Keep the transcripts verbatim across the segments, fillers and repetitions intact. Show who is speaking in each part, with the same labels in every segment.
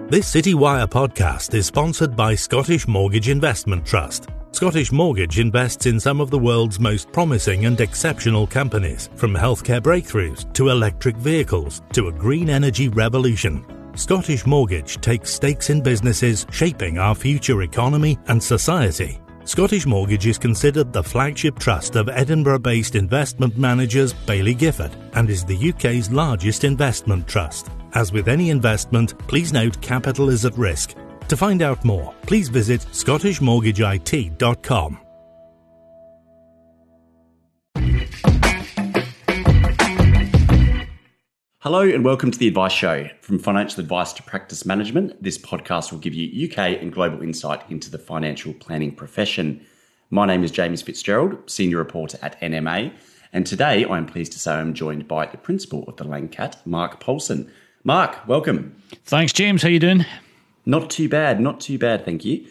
Speaker 1: This CityWire podcast is sponsored by Scottish Mortgage Investment Trust. Scottish Mortgage invests in some of the world's most promising and exceptional companies, from healthcare breakthroughs to electric vehicles to a green energy revolution. Scottish Mortgage takes stakes in businesses shaping our future economy and society. Scottish Mortgage is considered the flagship trust of Edinburgh-based investment managers Baillie Gifford and is the U K's largest investment trust. As with any investment, please note capital is at risk. To find out more, please visit scottish mortgage I T dot com.
Speaker 2: Hello and welcome to The Advice Show. From financial advice to practice management, this podcast will give you U K and global insight into the financial planning profession. My name is James Fitzgerald, Senior Reporter at N M A, and today I'm pleased to say I'm joined by the Principal of the Langcat, Mark Paulson. Mark, welcome.
Speaker 3: Thanks, James. How you doing?
Speaker 2: Not too bad, not too bad, thank you.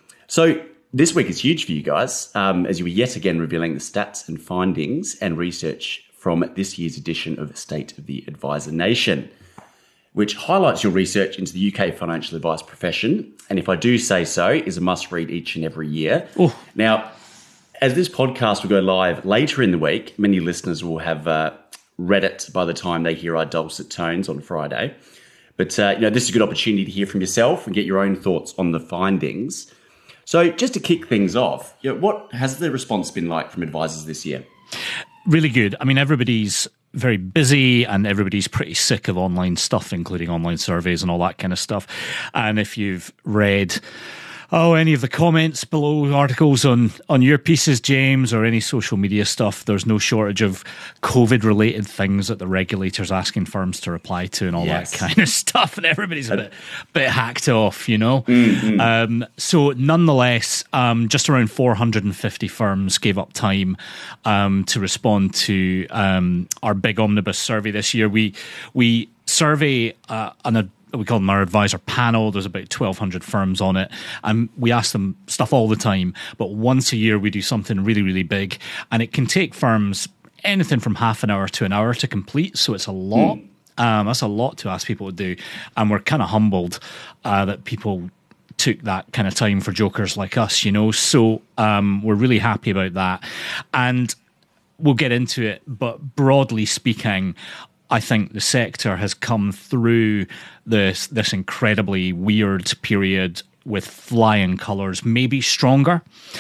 Speaker 2: So this week is huge for you guys, um, as you were yet again revealing the stats and findings and research from this year's edition of State of the Advisor Nation, which highlights your research into the U K financial advice profession, and if I do say so, is a must-read each and every year.
Speaker 3: Oh.
Speaker 2: Now, as this podcast will go live later in the week, many listeners will have uh, read it by the time they hear our dulcet tones on Friday. But uh, you know, this is a good opportunity to hear from yourself and get your own thoughts on the findings. So just to kick things off, you know, what has the response been like from advisors this year?
Speaker 3: Really good. I mean, everybody's very busy and everybody's pretty sick of online stuff, including online surveys and all that kind of stuff. And if you've read Oh, any of the comments below articles on, on your pieces, James, or any social media stuff, there's no shortage of COVID-related things that the regulator's asking firms to reply to and all yes. that kind of stuff. And everybody's a bit, bit hacked off, you know? Mm-hmm. Um, so nonetheless, um, just around four hundred fifty firms gave up time um, to respond to um, our big omnibus survey this year. We, we survey uh, an we call them our advisor panel. There's about twelve hundred firms on it. And we ask them stuff all the time. But once a year, we do something really, really big. And it can take firms anything from half an hour to an hour to complete. So it's a lot. Mm. Um, that's a lot to ask people to do. And we're kind of humbled uh, that people took that kind of time for jokers like us, you know. So um, we're really happy about that. And we'll get into it. But broadly speaking, I think the sector has come through this this incredibly weird period with flying colours, maybe stronger.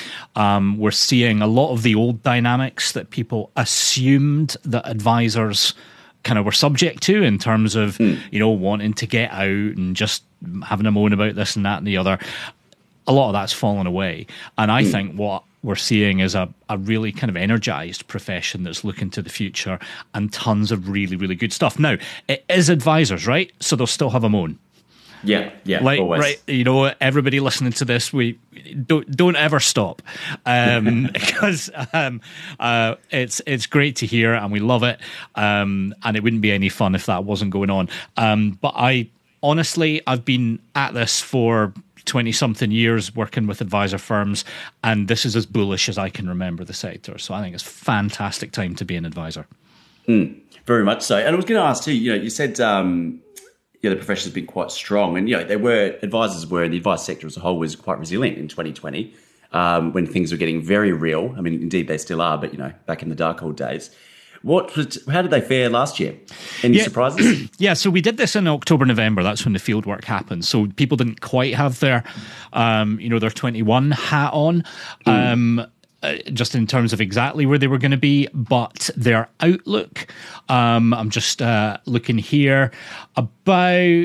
Speaker 3: Um, we're seeing a lot of the old dynamics that people assumed that advisors kind of were subject to in terms of, mm. you know, wanting to get out and just having a moan about this and that and the other. A lot of that's fallen away. And I mm. think what we're seeing is a, a really kind of energised profession that's looking to the future and tons of really, really good stuff. Now, it is advisors, right? So they'll still have a moan.
Speaker 2: Yeah, yeah,
Speaker 3: like,
Speaker 2: always.
Speaker 3: Right, you know, everybody listening to this, we don't don't ever stop, um, because um, uh, it's it's great to hear and we love it, um, and it wouldn't be any fun if that wasn't going on. Um, but I honestly, I've been at this for twenty-something years working with advisor firms, and this is as bullish as I can remember the sector. So I think it's a fantastic time to be an advisor.
Speaker 2: Mm, very much so. And I was going to ask too, you know, you said um, you know, the profession has been quite strong, and you know, there were advisors were the advice sector as a whole was quite resilient in twenty twenty um, when things were getting very real. I mean, indeed they still are, but you know, back in the dark old days. What? How did they fare last year? Any
Speaker 3: yeah.
Speaker 2: surprises?
Speaker 3: Yeah, so we did this in October, November. That's when the field work happened. So people didn't quite have their, um, you know, their twenty-one hat on, mm. um, uh, just in terms of exactly where they were going to be. But their outlook, um, I'm just uh, looking here, about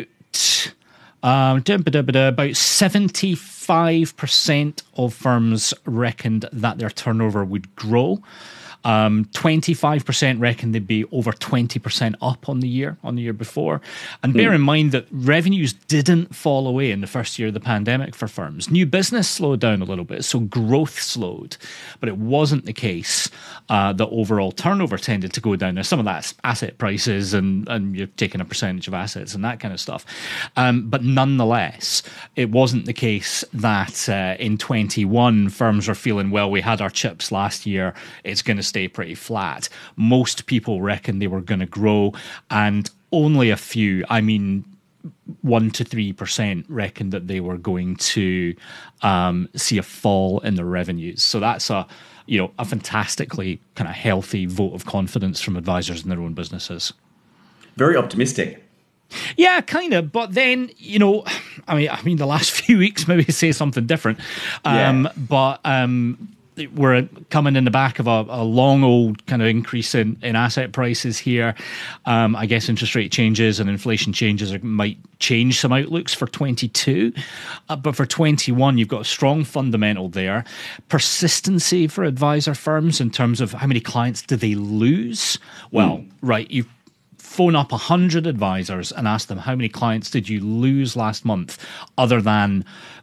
Speaker 3: um, about seventy-five percent of firms reckoned that their turnover would grow. Um, twenty-five percent reckon they'd be over twenty percent up on the year, on the year before. And bear mm. in mind that revenues didn't fall away in the first year of the pandemic for firms. New business slowed down a little bit, so growth slowed. But it wasn't the case uh, that overall turnover tended to go down. Now, some of that's asset prices and, and you're taking a percentage of assets and that kind of stuff. Um, but nonetheless, it wasn't the case that uh, in twenty-one firms were feeling, well, we had our chips last year, it's going to stay pretty flat. Most people reckon they were going to grow, and only a few, I mean one to three percent reckoned that they were going to um, see a fall in their revenues. So that's a you know a fantastically kind of healthy vote of confidence from advisors in their own businesses.
Speaker 2: Very optimistic.
Speaker 3: Yeah, kind of. But then, you know, I mean, I mean, the last few weeks maybe say something different. Um,
Speaker 2: yeah.
Speaker 3: But um, we're coming in the back of a, a long old kind of increase in, in asset prices here. Um, I guess interest rate changes and inflation changes are, might change some outlooks for twenty-two. Uh, but for twenty-one, you've got a strong fundamental there. Persistency for advisor firms in terms of how many clients do they lose? Well, mm. right, you phone up one hundred advisors and ask them how many clients did you lose last month other than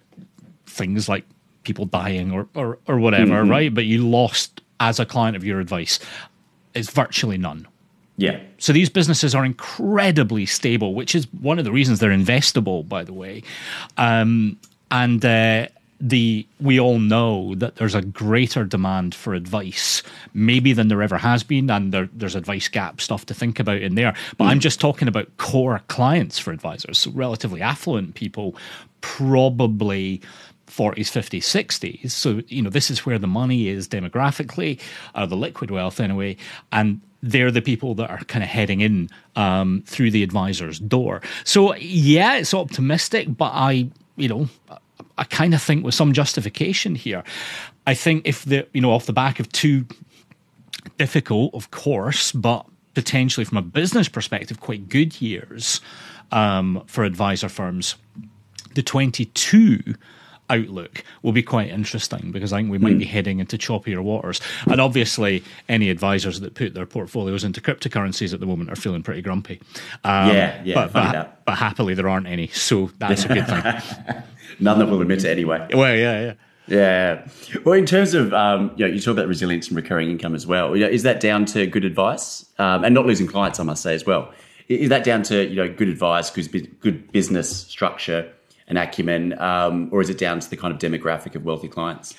Speaker 3: things like people dying or, or, or whatever, mm-hmm. right? But you lost as a client of your advice. It's virtually none.
Speaker 2: Yeah.
Speaker 3: So these businesses are incredibly stable, which is one of the reasons they're investable, by the way. Um, and uh, the we all know that there's a greater demand for advice, maybe than there ever has been, and there, there's advice gap stuff to think about in there. But mm. I'm just talking about core clients for advisors, so relatively affluent people, probably forties, fifties, sixties. So, you know, this is where the money is demographically, uh, the liquid wealth anyway, and they're the people that are kind of heading in um, through the advisor's door. So, yeah, it's optimistic, but I, you know, I kind of think with some justification here. I think if the, you know, off the back of two difficult, of course, but potentially from a business perspective, quite good years um, for advisor firms, the twenty-two outlook will be quite interesting because I think we might mm. be heading into choppier waters. And obviously, any advisors that put their portfolios into cryptocurrencies at the moment are feeling pretty grumpy. Um,
Speaker 2: yeah, yeah.
Speaker 3: But, but, but happily, there aren't any, so that's a good thing.
Speaker 2: None that will admit it anyway.
Speaker 3: Well, yeah, yeah.
Speaker 2: Yeah. Well, in terms of, um, you know, you talk about resilience and recurring income as well. You know, is that down to good advice um, and not losing clients, I must say as well? Is that down to, you know, good advice, good, good business structure and acumen, um, or is it down to the kind of demographic of wealthy clients?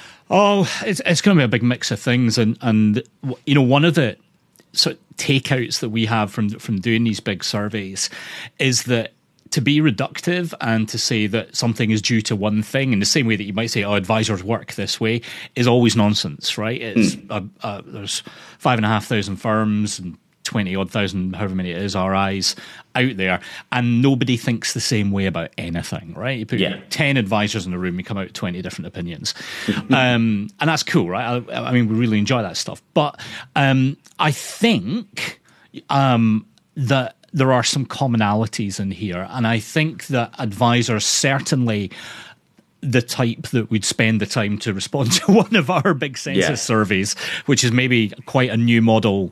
Speaker 3: Oh, it's it's going to be a big mix of things, and and you know, one of the sort of takeouts that we have from from doing these big surveys is that to be reductive and to say that something is due to one thing in the same way that you might say, oh, advisors work this way, is always nonsense, right? It's mm. uh, uh, there's five and a half thousand firms and twenty odd thousand, however many it is, R Is out there, and nobody thinks the same way about anything, right? You put
Speaker 2: yeah.
Speaker 3: ten advisors in the room, you come out with twenty different opinions. um, and that's cool, right? I, I mean, we really enjoy that stuff. But um, I think um, that there are some commonalities in here, and I think that advisors certainly the type that would spend the time to respond to one of our big census yeah. surveys, which is maybe quite a new model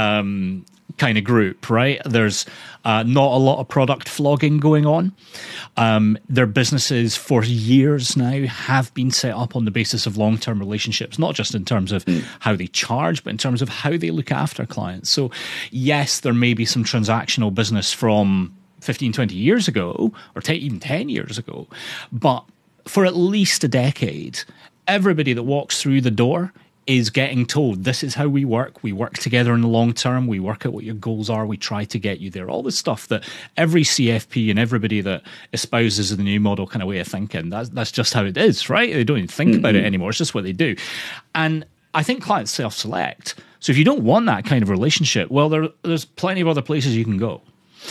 Speaker 3: um, kind of group, right? There's uh, not a lot of product flogging going on. Um, their businesses for years now have been set up on the basis of long-term relationships, not just in terms of mm. how they charge, but in terms of how they look after clients. So yes, there may be some transactional business from fifteen, twenty years ago, or t- even ten years ago, but for at least a decade, everybody that walks through the door is getting told, this is how we work. We work together in the long term. We work out what your goals are. We try to get you there. All the stuff that every C F P and everybody that espouses the new model kind of way of thinking, that's, that's just how it is, right? They don't even think mm-hmm. about it anymore. It's just what they do. And I think clients self-select. So if you don't want that kind of relationship, well, there, there's plenty of other places you can go.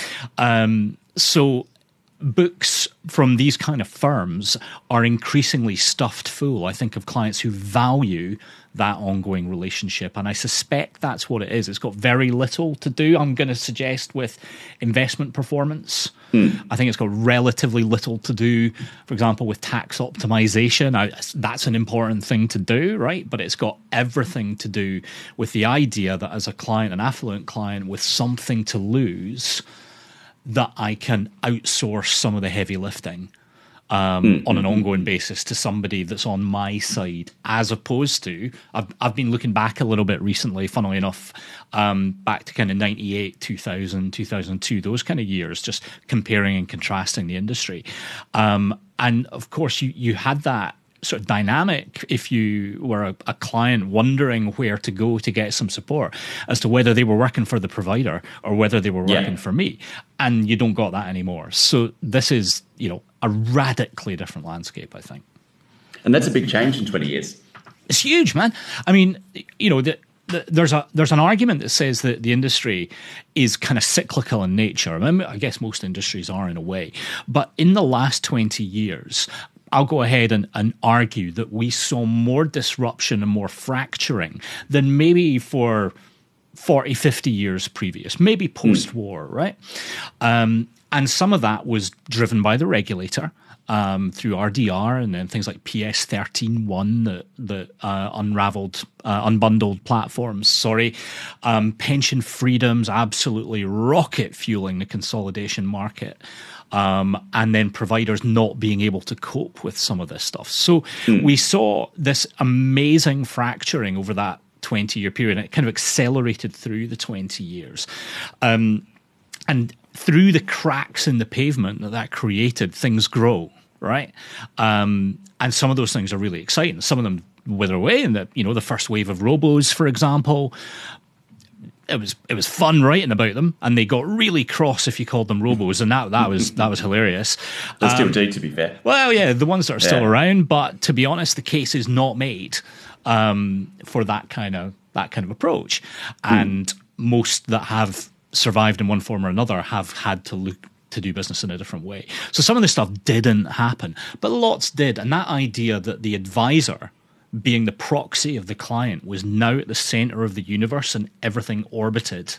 Speaker 3: Um, so books from these kind of firms are increasingly stuffed full, I think, of clients who value that ongoing relationship. And I suspect that's what it is. It's got very little to do, I'm going to suggest, with investment performance. Mm. I think it's got relatively little to do, for example, with tax optimization. Now, that's an important thing to do, right? But it's got everything to do with the idea that as a client, an affluent client with something to lose, that I can outsource some of the heavy lifting um, mm, on an mm, ongoing basis to somebody that's on my side, as opposed to, I've, I've been looking back a little bit recently, funnily enough, um, back to kind of ninety-eight, two thousand, two thousand two, those kind of years, just comparing and contrasting the industry. Um, and of course, you, you had that sort of dynamic if you were a, a client wondering where to go to get some support as to whether they were working for the provider or whether they were working
Speaker 2: yeah.
Speaker 3: for me. And you don't got that anymore. So this is, you know, a radically different landscape, I think.
Speaker 2: And that's a big change in twenty years.
Speaker 3: It's huge, man. I mean, you know, the, the, there's a there's an argument that says that the industry is kind of cyclical in nature. I mean, I guess most industries are in a way. But in the last twenty years, I'll go ahead and, and argue that we saw more disruption and more fracturing than maybe for forty, fifty years previous, maybe post-war, mm. right? Um, and some of that was driven by the regulator um, through R D R and then things like P S thirteen one that, that uh, unraveled, uh, unbundled platforms, sorry. Um, pension freedoms absolutely rocket fueling the consolidation market. Um, and then providers not being able to cope with some of this stuff. So mm. we saw this amazing fracturing over that twenty-year period, and it kind of accelerated through the twenty years. Um, and through the cracks in the pavement that that created, things grow, right? Um, and some of those things are really exciting. Some of them wither away, and the, you know, the first wave of robos, for example, It was it was fun writing about them, and they got really cross if you called them robos, and that that was that was hilarious.
Speaker 2: They
Speaker 3: um,
Speaker 2: still do, to be fair.
Speaker 3: Well, yeah, the ones that are still
Speaker 2: yeah.
Speaker 3: around, but to be honest, the case is not made um, for that kind of that kind of approach, and mm. most that have survived in one form or another have had to look to do business in a different way. So some of this stuff didn't happen, but lots did, and that idea that the advisor, being the proxy of the client, was now at the center of the universe and everything orbited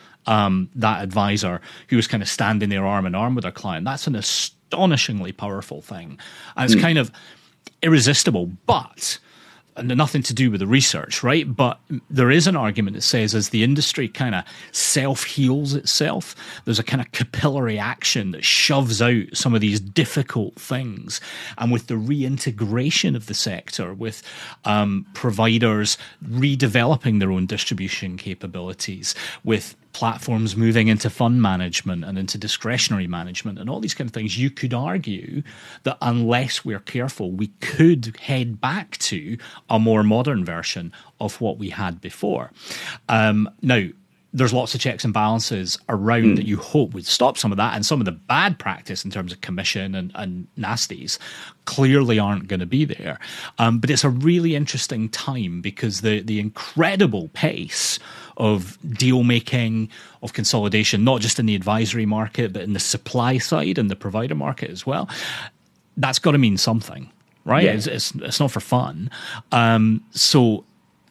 Speaker 3: um, that advisor who was kind of standing there arm in arm with their client. That's an astonishingly powerful thing. And it's mm. kind of irresistible, but and nothing to do with the research, right? But there is an argument that says as the industry kind of self-heals itself, there's a kind of capillary action that shoves out some of these difficult things. And with the reintegration of the sector, with um, providers redeveloping their own distribution capabilities, with platforms moving into fund management and into discretionary management and all these kind of things, you could argue that unless we're careful, we could head back to a more modern version of what we had before. Um, now, there's lots of checks and balances around mm. that you hope would stop some of that, and some of the bad practice in terms of commission and, and nasties clearly aren't going to be there. Um, but it's a really interesting time because the the incredible pace of deal making, of consolidation, not just in the advisory market, but in the supply side and the provider market as well, that's got to mean something, right?
Speaker 2: Yeah.
Speaker 3: It's, it's, it's not for fun. Um, so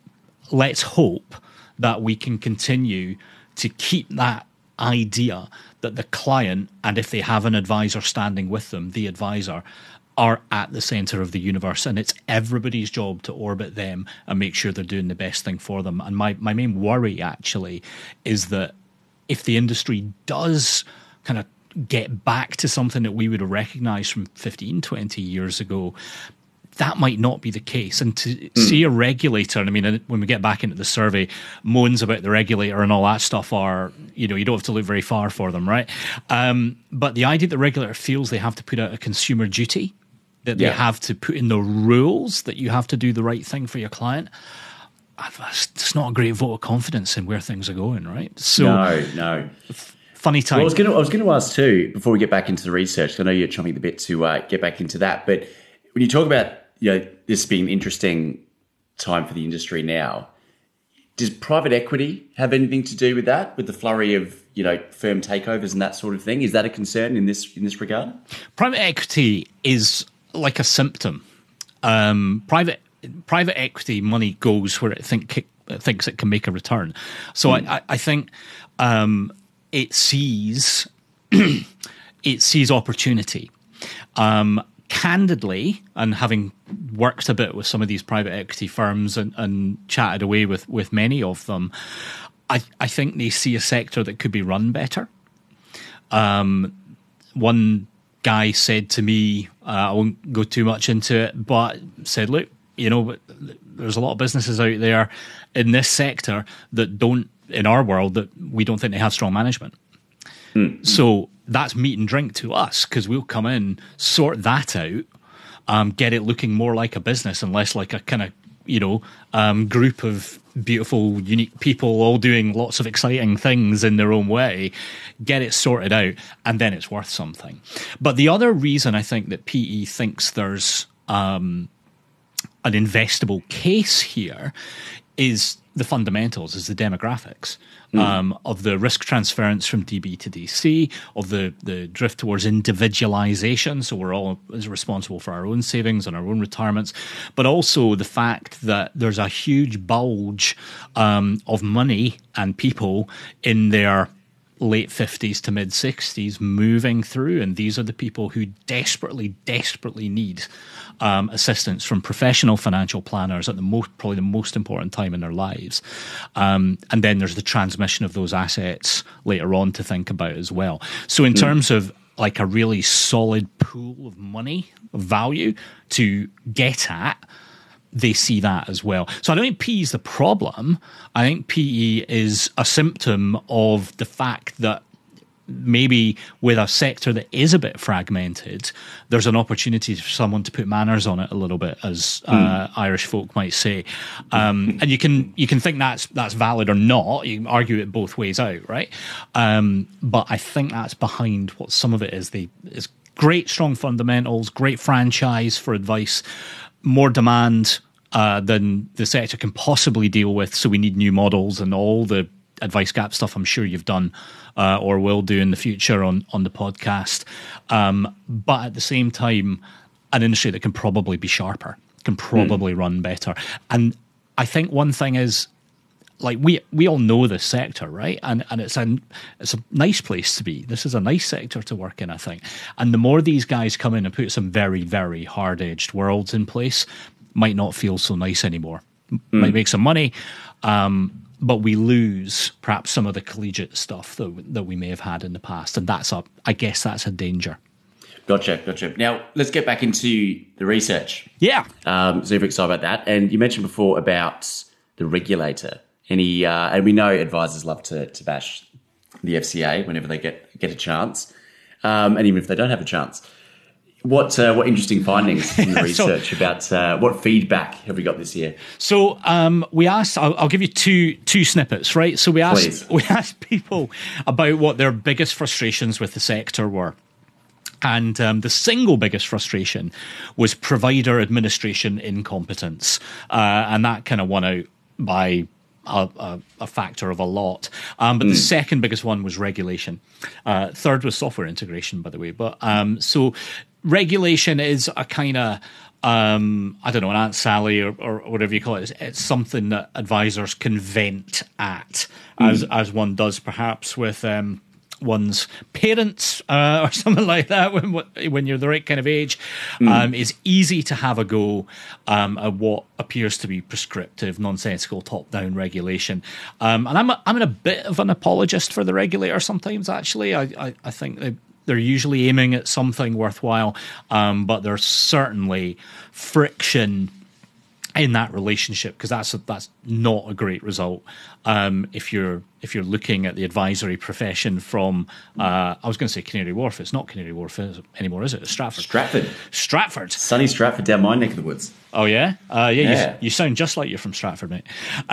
Speaker 3: let's hope that we can continue to keep that idea that the client, and if they have an advisor standing with them, the advisor, are at the center of the universe, and it's everybody's job to orbit them and make sure they're doing the best thing for them. And my, my main worry actually is that if the industry does kind of get back to something that we would have recognized from fifteen, twenty years ago, that might not be the case. And to mm. see a regulator, and I mean, when we get back into the survey, moans about the regulator and all that stuff are, you know, you don't have to look very far for them, right? Um, but the idea that the regulator feels they have to put out a consumer duty, that they yeah. have to put in the rules that you have to do the right thing for your client, it's not a great vote of confidence in where things are going, right? So,
Speaker 2: no, no.
Speaker 3: F- funny time.
Speaker 2: Well, I was going to, I was going to ask too, before we get back into the research, I know you're chomping the bit to uh, get back into that, but when you talk about, you know, this being an interesting time for the industry now, does private equity have anything to do with that, with the flurry of, you know, firm takeovers and that sort of thing? Is that a concern in this in this regard? Private
Speaker 3: equity is like a symptom. Um, private private equity money goes where it think it thinks it can make a return. So mm. I, I think um, it sees it sees opportunity. Um, candidly, and having worked a bit with some of these private equity firms and, and chatted away with, with many of them, I, I think they see a sector that could be run better. Um, one guy said to me, uh, I won't go too much into it, but said, look, you know, there's a lot of businesses out there in this sector that don't, in our world, that we don't think they have strong management. Mm. So that's meat and drink to us, because we'll come in, sort that out, um, get it looking more like a business and less like a kind of, you know, um, group of beautiful, unique people all doing lots of exciting things in their own way, get it sorted out, and then it's worth something. But the other reason I think that P E thinks there's um, an investable case here is the fundamentals, is the demographics. Mm. Um, of the risk transference from D B to D C, of the, the drift towards individualization, so we're all responsible for our own savings and our own retirements, but also the fact that there's a huge bulge um, of money and people in their late fifties to mid sixties moving through, and these are the people who desperately, desperately need um, assistance from professional financial planners at the most, probably the most important time in their lives. Um, and then there's the transmission of those assets later on to think about as well. So in mm. terms of like a really solid pool of money, of value to get at, they see that as well. So I don't think P E is the problem. I think P E is a symptom of the fact that maybe with a sector that is a bit fragmented, there's an opportunity for someone to put manners on it a little bit, as uh, mm. Irish folk might say. Um, and you can you can think that's that's valid or not. You can argue it both ways out, right? Um, but I think that's behind what some of it is. They is great, strong fundamentals, great franchise for advice, more demand uh, than the sector can possibly deal with. So we need new models and all the advice gap stuff I'm sure you've done uh, or will do in the future on, on the podcast. Um, but at the same time, an industry that can probably be sharper, can probably mm. run better. And I think one thing is, like, we we all know this sector, right? And and it's a, it's a nice place to be. This is a nice sector to work in, I think. And the more these guys come in and put some very, very hard-edged worlds in place, might not feel so nice anymore. Mm. Might make some money, um, but we lose perhaps some of the collegiate stuff that that we may have had in the past, and that's a, I guess that's a danger.
Speaker 2: Gotcha, gotcha. Now let's get back into the research.
Speaker 3: Yeah,
Speaker 2: um, super excited about that. And you mentioned before about the regulator, and he uh, and we know advisors love to to bash the F C A whenever they get get a chance, um, and even if they don't have a chance. What uh, what interesting findings in the research so, about uh, what feedback have we got this year?
Speaker 3: So um, we asked. I'll, I'll give you two two snippets, right? So we asked Please. we asked people about what their biggest frustrations with the sector were, and um, the single biggest frustration was provider administration incompetence, uh, and that kind of won out by A, a, a factor of a lot. Um, but mm. the second biggest one was regulation. Uh, third was software integration, by the way. But um, so regulation is a kind of, um, I don't know, an Aunt Sally or, or whatever you call it. It's, it's something that advisors can vent at, mm. as as one does perhaps with um, one's parents uh, or something like that when when you're the right kind of age. Mm. Um, it's easy to have a go um, at what appears to be prescriptive, nonsensical, top-down regulation. Um, and I'm a, I'm a bit of an apologist for the regulator sometimes, actually. I, I, I think they, they're usually aiming at something worthwhile, um, but there's certainly friction in that relationship, because that's a, that's not a great result. Um, if you're if you're looking at the advisory profession from, uh, I was going to say Canary Wharf. It's not Canary Wharf anymore, is it? It's Stratford.
Speaker 2: Stratford.
Speaker 3: Stratford.
Speaker 2: Sunny Stratford, down my neck of the woods.
Speaker 3: Oh yeah, uh, yeah.
Speaker 2: yeah.
Speaker 3: You, you sound just like you're from Stratford, mate.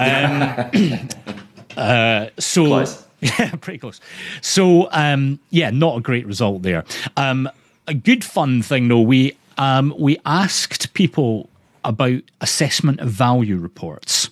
Speaker 3: Um, uh, so
Speaker 2: close.
Speaker 3: Yeah, pretty close. So um, yeah, not a great result there. Um, a good fun thing though, we um, we asked people about assessment of value reports.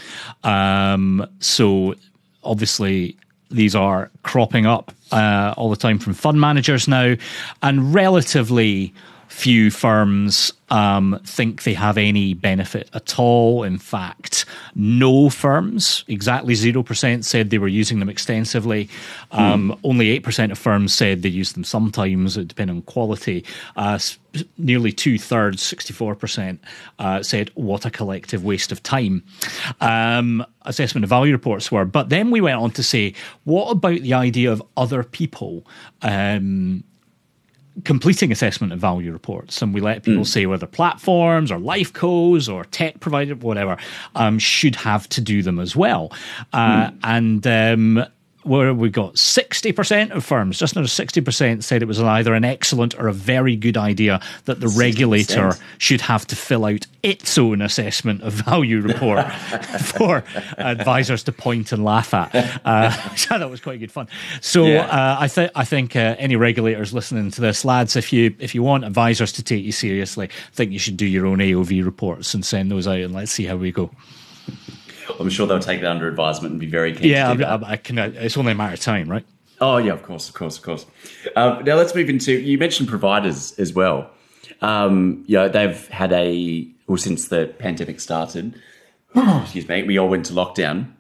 Speaker 3: Um, so obviously these are cropping up uh, all the time from fund managers now, and relatively few firms um, think they have any benefit at all. In fact, no firms, exactly zero percent, said they were using them extensively. Um, mm. Only eight percent of firms said they used them sometimes, depending on quality. Uh, nearly two-thirds, sixty-four percent, uh, said, what a collective waste of time. Um, assessment of value reports were. But then we went on to say, what about the idea of other people um completing assessment of value reports? And we let people mm. say whether platforms or life cos or tech provider, whatever, um, should have to do them as well. Uh, mm. And um, where we got sixty percent of firms, just under sixty percent, said it was either an excellent or a very good idea that the regulator
Speaker 2: sixty percent
Speaker 3: should have to fill out its own assessment of value report for advisors to point and laugh at. Uh, so that was quite good fun. So
Speaker 2: Yeah.
Speaker 3: uh, I, th- I think uh, any regulators listening to this, lads, if you if you want advisors to take you seriously, I think you should do your own A O V reports and send those out, and let's see how we go.
Speaker 2: I'm sure they'll take that under advisement and be very keen
Speaker 3: Yeah,
Speaker 2: to do
Speaker 3: I,
Speaker 2: that.
Speaker 3: I, I can. It's only a matter of time, right?
Speaker 2: Oh, yeah, of course, of course, of course. Um, now let's move into, you mentioned providers as well. Um, you know, they've had a, well, since the pandemic started, excuse me, we all went to lockdown.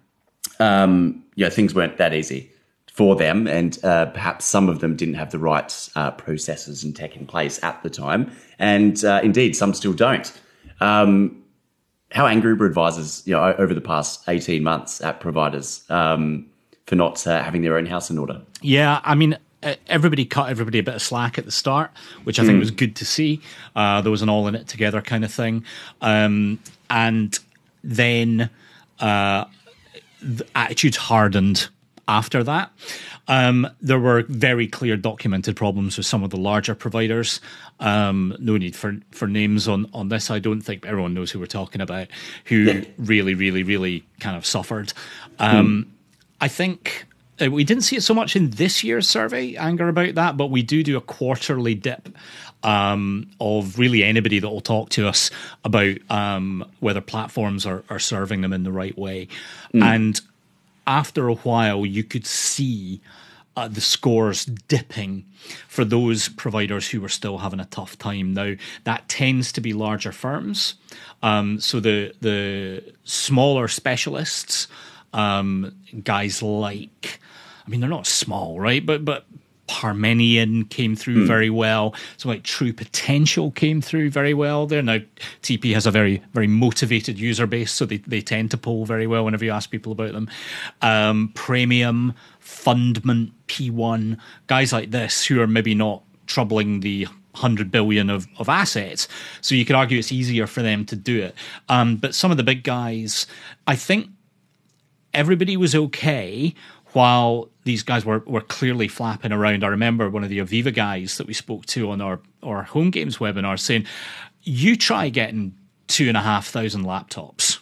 Speaker 2: Um, you know, things weren't that easy for them, and uh, perhaps some of them didn't have the right uh, processes and tech in place at the time. And uh, indeed, some still don't. Um, how angry were advisors, you know, o- over the past eighteen months at providers um, for not uh, having their own house in order?
Speaker 3: Yeah, I mean, uh, everybody cut everybody a bit of slack at the start, which I think was good to see. Uh, there was an all in it together kind of thing. Um, and then uh, the attitudes hardened after that. Um, there were very clear documented problems with some of the larger providers. Um, no need for, for names on, on this. I don't think everyone knows who we're talking about, who
Speaker 2: Yeah.
Speaker 3: really, really, really kind of suffered. Um, mm. I think uh, we didn't see it so much in this year's survey, anger about that, but we do do a quarterly dip um, of really anybody that will talk to us about um, whether platforms are, are serving them in the right way. Mm. And after a while, you could see uh, the scores dipping for those providers who were still having a tough time. Now, that tends to be larger firms. Um, so the the smaller specialists, um, guys like, I mean, they're not small, right? But but Parmenion came through mm. very well. So like True Potential came through very well there. Now, T P has a very, very motivated user base, so they, they tend to poll very well whenever you ask people about them. Um, Premium, Fundment, P one, guys like this who are maybe not troubling the one hundred billion of, of assets. So you could argue it's easier for them to do it. Um, but some of the big guys, I think everybody was okay while these guys were, were clearly flapping around. I remember one of the Aviva guys that we spoke to on our, our home games webinar saying, you try getting two and a half thousand laptops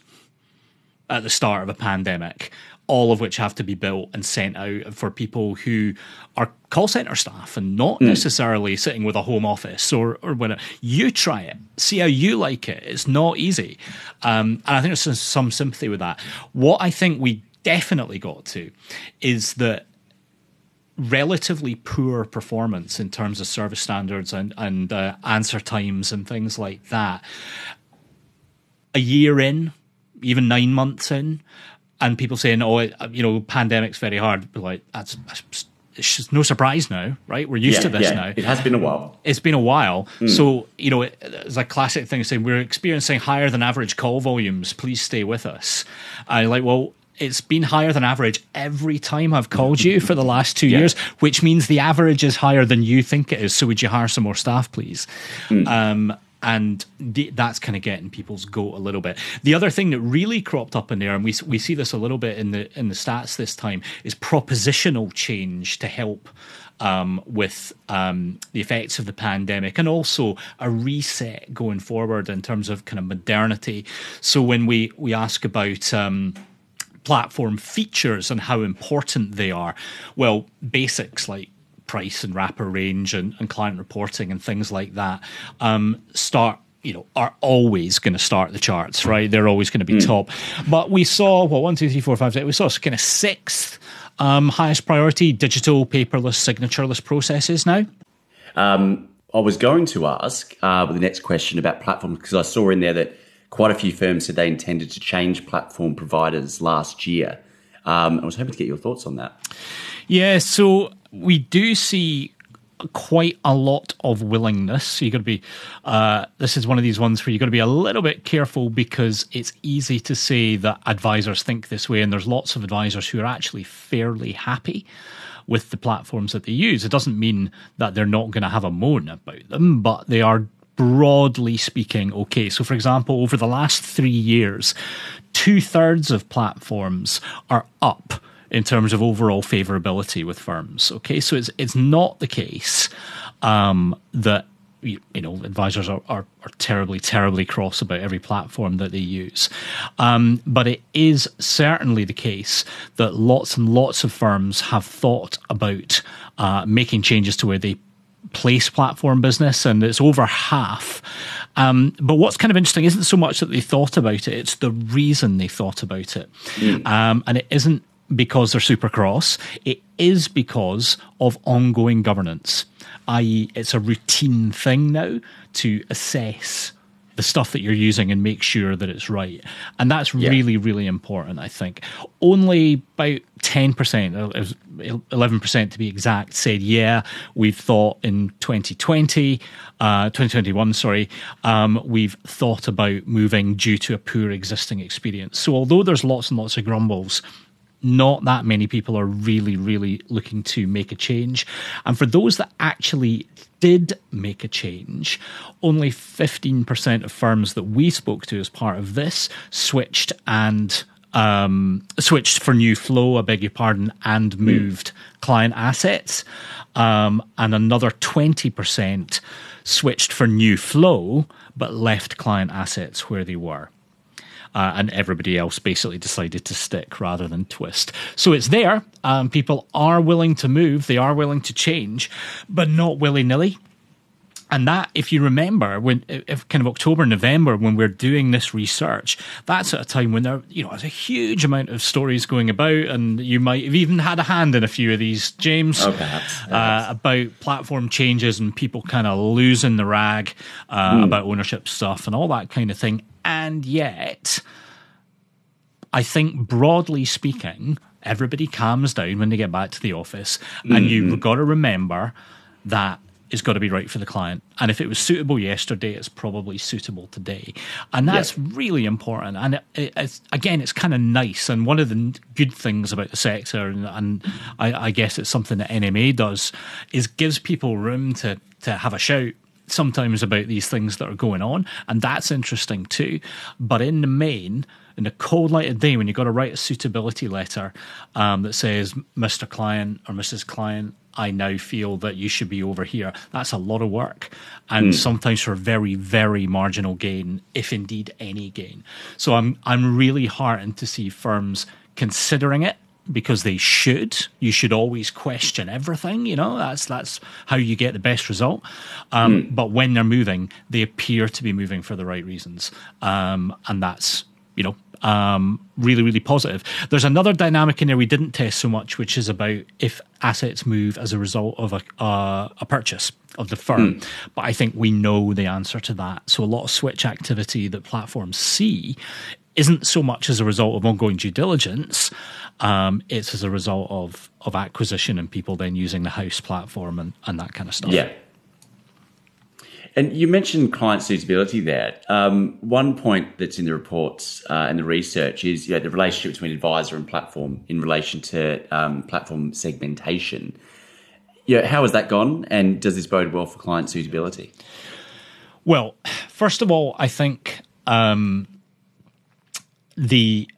Speaker 3: at the start of a pandemic, all of which have to be built and sent out for people who are call center staff and not mm. necessarily sitting with a home office or, or whatever. You try it, see how you like it. It's not easy. Um, and I think there's some sympathy with that. What I think we definitely got to is that relatively poor performance in terms of service standards and, and uh, answer times and things like that. A year in, even nine months in, and people saying, oh, it, you know, pandemic's very hard. But like, that's, that's it's just no surprise now, right? We're used
Speaker 2: yeah,
Speaker 3: to this
Speaker 2: yeah.
Speaker 3: now.
Speaker 2: It has been a while.
Speaker 3: It's been a while.
Speaker 2: Mm.
Speaker 3: So, you know, it, it's a classic thing saying, we're experiencing higher than average call volumes. Please stay with us. And like, well, it's been higher than average every time I've called you for the last two yeah. years, which means the average is higher than you think it is. So would you hire some more staff, please? Mm. Um, and th- that's kind of getting people's goat a little bit. The other thing that really cropped up in there, and we we see this a little bit in the in the stats this time, is propositional change to help um, with um, the effects of the pandemic, and also a reset going forward in terms of kind of modernity. So when we we ask about um, platform features and how important they are, well, basics like price and wrapper range and, and client reporting and things like that um, start, you know, are always going to start the charts, right? They're always going to be mm. top. But we saw, well, one, two, three, four, five, six, we saw kind of sixth um, highest priority digital, paperless, signatureless processes now. Um,
Speaker 2: I was going to ask uh, the next question about platforms, because I saw in there that quite a few firms said they intended to change platform providers last year. Um, I was hoping to get your thoughts on that.
Speaker 3: Yeah, so we do see quite a lot of willingness. So you've got to be, uh, this is one of these ones where you've got to be a little bit careful, because it's easy to say that advisors think this way, and there's lots of advisors who are actually fairly happy with the platforms that they use. It doesn't mean that they're not going to have a moan about them, but they are broadly speaking okay. So for example, over the last three years, two thirds of platforms are up in terms of overall favorability with firms. Okay, so it's it's not the case um, that you, you know advisors are, are are terribly terribly cross about every platform that they use, um, but it is certainly the case that lots and lots of firms have thought about uh, making changes to where they place platform business, and it's over half. Um, but what's kind of interesting isn't so much that they thought about it, it's the reason they thought about it. Mm. Um, and it isn't because they're super cross, it is because of ongoing governance, that is it's a routine thing now to assess the stuff that you're using and make sure that it's right. And that's yeah. really, really important, I think. Only about ten percent, eleven percent to be exact, said, yeah, we've thought in twenty twenty, uh, twenty twenty-one, sorry, um, we've thought about moving due to a poor existing experience. So although there's lots and lots of grumbles, not that many people are really, really looking to make a change. And for those that actually did make a change, only fifteen percent of firms that we spoke to as part of this switched and um, switched for new flow, I beg your pardon, and moved mm. client assets. Um, and another twenty percent switched for new flow, but left client assets where they were. Uh, and everybody else basically decided to stick rather than twist. So it's there. Um, people are willing to move. They are willing to change, but not willy-nilly. And that, if you remember, when if kind of October, November, when we're doing this research, that's at a time when there, you know, there's a huge amount of stories going about, and you might have even had a hand in a few of these, James,
Speaker 2: oh, perhaps, perhaps. Uh,
Speaker 3: about platform changes and people kind of losing the rag uh, mm. about ownership stuff and all that kind of thing. And yet, I think broadly speaking, everybody calms down when they get back to the office, mm-hmm. and you've got to remember that it's got to be right for the client. And if it was suitable yesterday, it's probably suitable today. And that's yeah. really important. And it, it, it's, again, it's kind of nice. And one of the good things about the sector, and, and I, I guess it's something that N M A does, is gives people room to, to have a shout sometimes about these things that are going on. And that's interesting too. But in the main, in the cold light of day, when you've got to write a suitability letter um, that says, Mister Client or Missus Client, I now feel that you should be over here. That's a lot of work, and mm. sometimes for very, very marginal gain, if indeed any gain. So I'm I'm really heartened to see firms considering it, because they should. You should always question everything. You know, that's that's how you get the best result. Um, mm. But when they're moving, they appear to be moving for the right reasons, um, and that's you know. Um, really, really positive. There's another dynamic in there we didn't test so much, which is about if assets move as a result of a uh, a purchase of the firm. Mm. But I think we know the answer to that. So a lot of switch activity that platforms see isn't so much as a result of ongoing due diligence. Um, it's as a result of of acquisition and people then using the house platform and, and that kind of stuff.
Speaker 2: Yeah. And you mentioned client suitability there. Um, one point that's in the reports uh, and the research is you know, the relationship between advisor and platform in relation to um, platform segmentation. Yeah, how has that gone, and does this bode well for client suitability?
Speaker 3: Well, first of all, I think um, the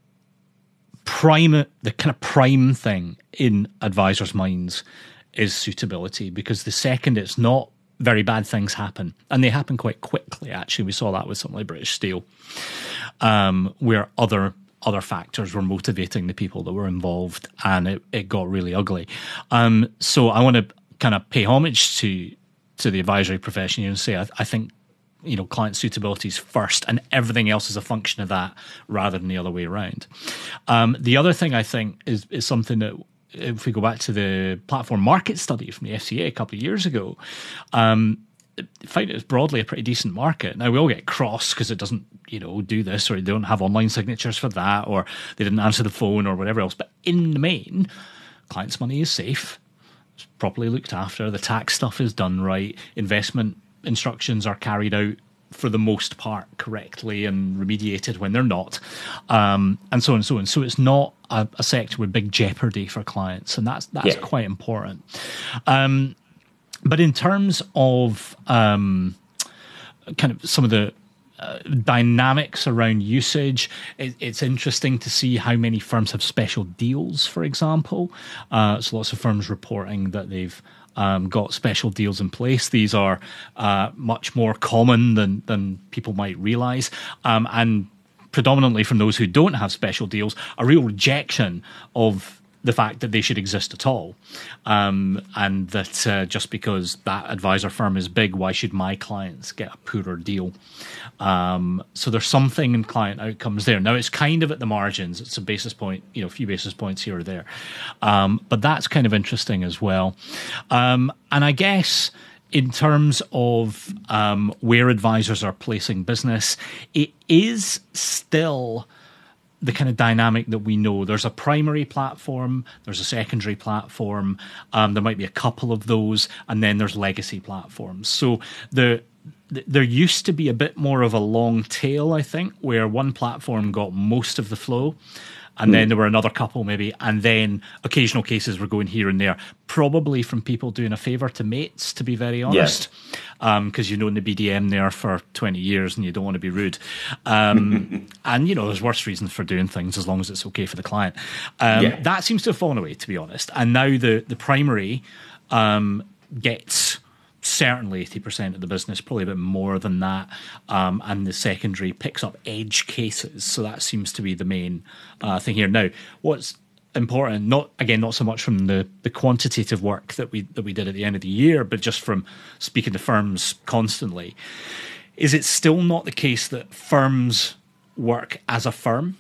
Speaker 3: prime, the kind of prime thing in advisors' minds is suitability, because the second it's not, very bad things happen, and they happen quite quickly. Actually, we saw that with something like British Steel, um, where other other factors were motivating the people that were involved, and it, it got really ugly. Um, so I want to kind of pay homage to to the advisory profession and say I, I think you know client suitability is first, and everything else is a function of that rather than the other way around. Um, the other thing I think is is something that, if we go back to the platform market study from the F C A a couple of years ago, um, found it was broadly a pretty decent market. Now, we all get cross because it doesn't, you know, do this, or they don't have online signatures for that, or they didn't answer the phone or whatever else. But in the main, clients' money is safe, it's properly looked after, the tax stuff is done right, investment instructions are carried out for the most part correctly and remediated when they're not, um, and so on and so on. So it's not a, a sector with big jeopardy for clients, and that's that's yeah. quite important. Um, but in terms of um, kind of some of the uh, dynamics around usage. It, it's interesting to see how many firms have special deals, for example. Uh, so lots of firms reporting that they've um, got special deals in place. These are uh, much more common than, than people might realize. Um, and predominantly from those who don't have special deals, a real rejection of the fact that they should exist at all, um, and that uh, just because that advisor firm is big, why should my clients get a poorer deal? Um, so there's something in client outcomes there. Now it's kind of at the margins. It's a basis point, you know, a few basis points here or there, um, but that's kind of interesting as well. Um, and I guess in terms of um, where advisors are placing business, it is still the kind of dynamic that we know. There's a primary platform, there's a secondary platform, um, there might be a couple of those, and then there's legacy platforms. So the there used to be a bit more of a long tail, I think, where one platform got most of the flow, and mm. then there were another couple maybe, and then occasional cases were going here and there, probably from people doing a favour to mates, to be very honest, because yeah. um, you've known the B D M there for twenty years and you don't want to be rude. Um, and, you know, there's worse reasons for doing things as long as it's okay for the client. Um, yeah. That seems to have fallen away, to be honest. And now the, the primary um, gets certainly eighty percent of the business, probably a bit more than that, um, and the secondary picks up edge cases. So that seems to be the main uh, thing here. Now, what's important, not again, not so much from the, the quantitative work that we that we did at the end of the year, but just from speaking to firms constantly, is it's still not the case that firms work as a firm.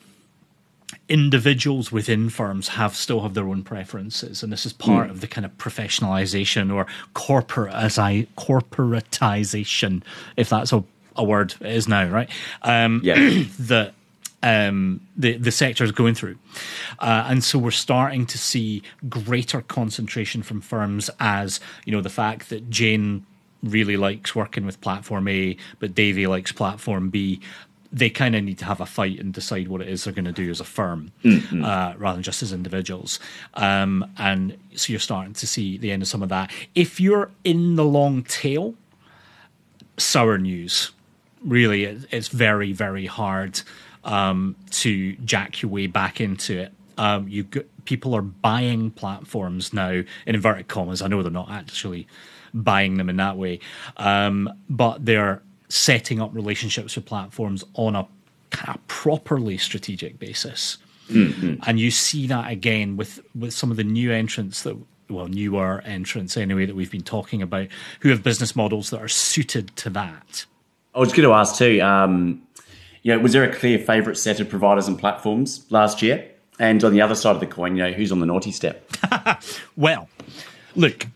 Speaker 3: Individuals within firms have still have their own preferences, and this is part mm. of the kind of professionalization or corporatize, corporatization, if that's a, a word, it is now, right? Um,
Speaker 2: yeah.
Speaker 3: that um, the the sector is going through, uh, and so we're starting to see greater concentration from firms, as you know, the fact that Jane really likes working with Platform A, but Davey likes Platform B. They kind of need to have a fight and decide what it is they're going to do as a firm, mm-hmm. uh, rather than just as individuals. Um, and so you're starting to see the end of some of that. If you're in the long tail, sour news. Really, it, it's very, very hard um, to jack your way back into it. Um, you g- people are buying platforms now, in inverted commas. I know they're not actually buying them in that way, um, but they're setting up relationships with platforms on a kind of properly strategic basis. Mm-hmm. And you see that again with, with some of the new entrants that, well, newer entrants anyway, that we've been talking about, who have business models that are suited to that.
Speaker 2: I was going to ask too, um, you know, was there a clear favourite set of providers and platforms last year? And on the other side of the coin, you know, who's on the naughty step?
Speaker 3: Well, look,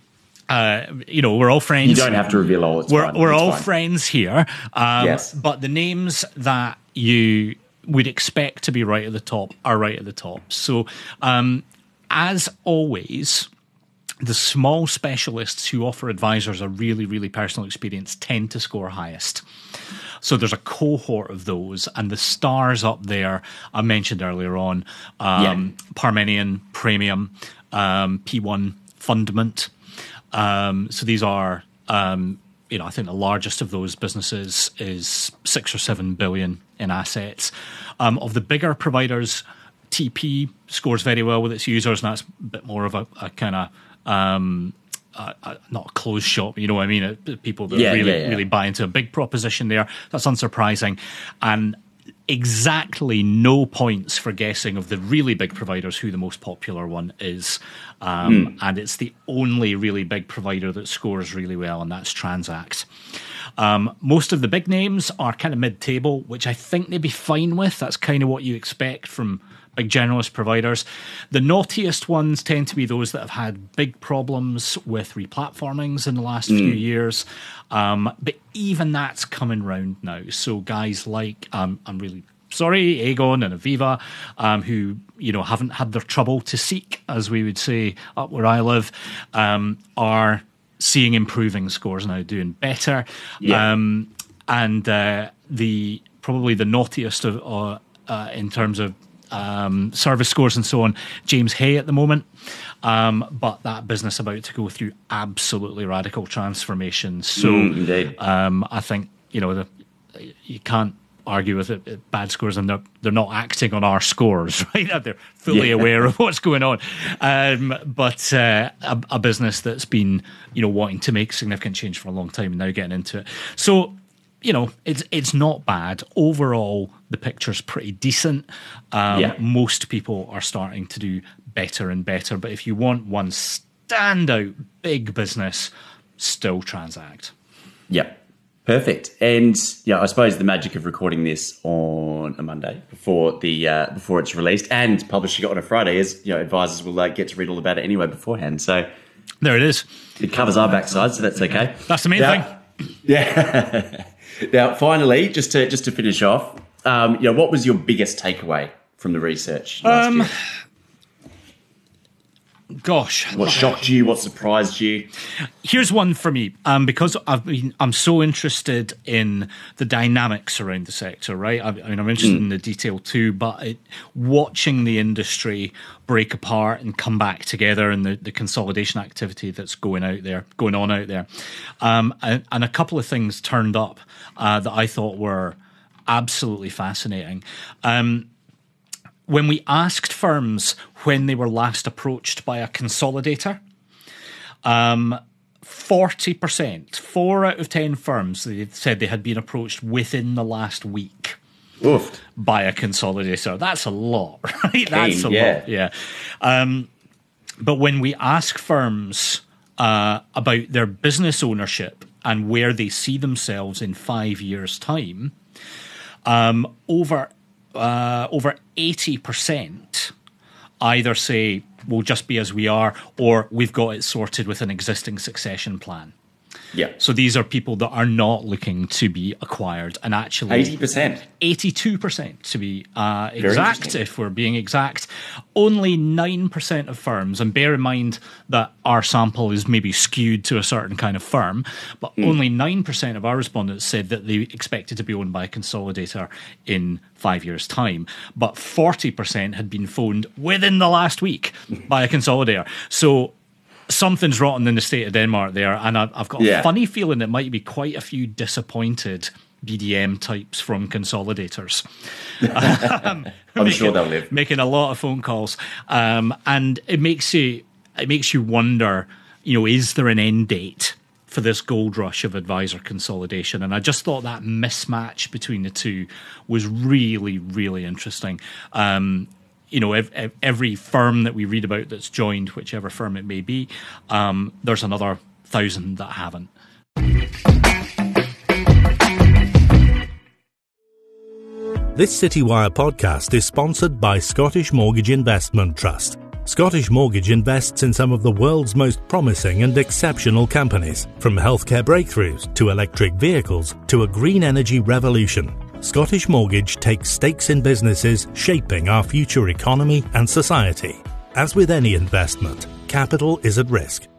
Speaker 3: Uh, you know, we're all friends.
Speaker 2: You don't have to reveal all. It's
Speaker 3: we're
Speaker 2: fine.
Speaker 3: we're
Speaker 2: it's
Speaker 3: all
Speaker 2: fine.
Speaker 3: friends here. Um,
Speaker 2: yes.
Speaker 3: But the names that you would expect to be right at the top are right at the top. So, um, as always, the small specialists who offer advisors a really, really personal experience tend to score highest. So there's a cohort of those, and the stars up there I mentioned earlier on, um, yeah. Parmenion, Premium, um, P one, Fundament. Um, so these are, um, you know, I think the largest of those businesses is six or seven billion in assets. Um, of the bigger providers, T P scores very well with its users, and that's a bit more of a, a kind of um, uh, uh, not a closed shop. You know what I mean? Uh, people that
Speaker 2: yeah,
Speaker 3: really,
Speaker 2: yeah, yeah.
Speaker 3: really buy into a big proposition there. That's unsurprising, and exactly no points for guessing of the really big providers who the most popular one is. Um, mm. And it's the only really big provider that scores really well, and that's Transact. Um, most of the big names are kind of mid-table, which I think they'd be fine with. That's kind of what you expect from big generalist providers. The naughtiest ones tend to be those that have had big problems with replatformings in the last mm. few years. Um, but even that's coming round now. So guys like, um, I'm really sorry, Aegon and Aviva, um, who, you know, haven't had their trouble to seek, as we would say up where I live, um, are seeing improving scores now, doing better.
Speaker 2: Yeah.
Speaker 3: Um, and uh, the probably the naughtiest of uh, uh, in terms of Um, service scores and so on, James Hay at the moment, um, but that business about to go through absolutely radical transformation. So
Speaker 2: mm,
Speaker 3: um, I think, you know, the, you can't argue with it, bad scores, and they're, they're not acting on our scores, right? They're fully yeah. aware of what's going on. Um, but uh, a, a business that's been, you know, wanting to make significant change for a long time and now getting into it. So, you know, it's it's not bad. Overall, the picture's pretty decent. Um, yeah. Most people are starting to do better and better. But if you want one standout big business, still Transact.
Speaker 2: Yeah. Perfect. And yeah, I suppose the magic of recording this on a Monday before the uh, before it's released and publishing it on a Friday is, you know, advisors will uh, get to read all about it anyway beforehand. So
Speaker 3: there it is.
Speaker 2: It covers our backside, so that's okay.
Speaker 3: That's the main
Speaker 2: now,
Speaker 3: thing.
Speaker 2: Yeah. Now, finally, just to just to finish off, um, you know, what was your biggest takeaway from the research last
Speaker 3: um,
Speaker 2: year?
Speaker 3: Gosh,
Speaker 2: what shocked you? What surprised you?
Speaker 3: Here's one for me, um, because I've been, I'm so interested in the dynamics around the sector, right? I, I mean, I'm interested mm. in the detail too, but it, watching the industry break apart and come back together, and the, the consolidation activity that's going out there, going on out there, um, and, and a couple of things turned up uh, that I thought were absolutely fascinating. Um, When we asked firms when they were last approached by a consolidator, um, forty percent, four out of ten firms, they said they had been approached within the last week
Speaker 2: Oof.
Speaker 3: by a consolidator. That's a lot, right? That's a
Speaker 2: yeah.
Speaker 3: lot, yeah. Um, but when we ask firms uh, about their business ownership and where they see themselves in five years' time, um, over... Uh, over eighty percent either say we'll just be as we are, or we've got it sorted with an existing succession plan.
Speaker 2: Yeah.
Speaker 3: So these are people that are not looking to be acquired, and actually
Speaker 2: eighty percent,
Speaker 3: eighty-two percent to be uh, exact. If we're being exact, only nine percent of firms, and bear in mind that our sample is maybe skewed to a certain kind of firm, but mm. only nine percent of our respondents said that they expected to be owned by a consolidator in five years' time, but forty percent had been phoned within the last week by a consolidator. So something's rotten in the state of Denmark there, and I've, I've got a yeah. funny feeling it might be quite a few disappointed B D M types from consolidators. um,
Speaker 2: I'm
Speaker 3: making,
Speaker 2: sure they'll live.
Speaker 3: Making a lot of phone calls, um, and it makes you it makes you wonder, you know, is there an end date for this gold rush of advisor consolidation? And I just thought that mismatch between the two was really, really interesting. Um, You know, every firm that we read about that's joined, whichever firm it may be, um, there's another thousand that haven't.
Speaker 1: This Citywire podcast is sponsored by Scottish Mortgage Investment Trust. Scottish Mortgage invests in some of the world's most promising and exceptional companies, from healthcare breakthroughs to electric vehicles to a green energy revolution. Scottish Mortgage takes stakes in businesses shaping our future economy and society. As with any investment, capital is at risk.